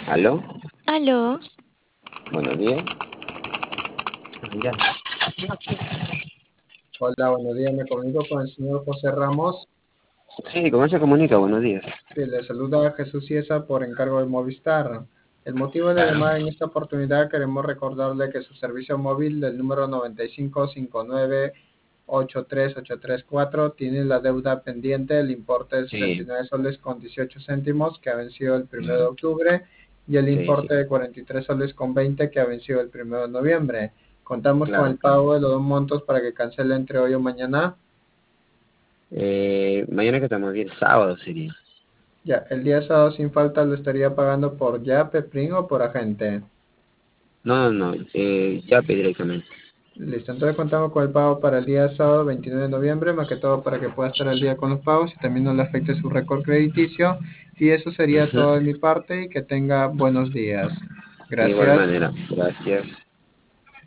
¿Aló? Aló, Buenos días. Ya. Hola, buenos días. Me comunico con el señor José Ramos. Sí, ¿cómo se comunica? Buenos días. Sí, le saluda Jesús Ciesa por encargo de Movistar. El motivo de la Claro. llamada en esta oportunidad queremos recordarle que su servicio móvil del número 9559-83834 tiene la deuda pendiente, el importe de Sí, 69 soles con 18 céntimos que ha vencido el 1 de claro. octubre y el Sí, sí. importe de 43 soles con 20 que ha vencido el 1 de noviembre. Contamos con el Claro, claro. pago de los dos montos para que cancele entre hoy o mañana. Mañana que estamos bien, sábado sería. Ya, el día sábado sin falta lo estaría pagando por Yape, Pring o por agente. No, no, no. Yape directamente. Listo, entonces contamos con el pago para el día sábado 29 de noviembre, más que todo para que pueda estar al día con los pagos y también no le afecte su récord crediticio. Y eso sería Ujú. todo de mi parte y que tenga buenos días. De igual Gracias. manera. Gracias.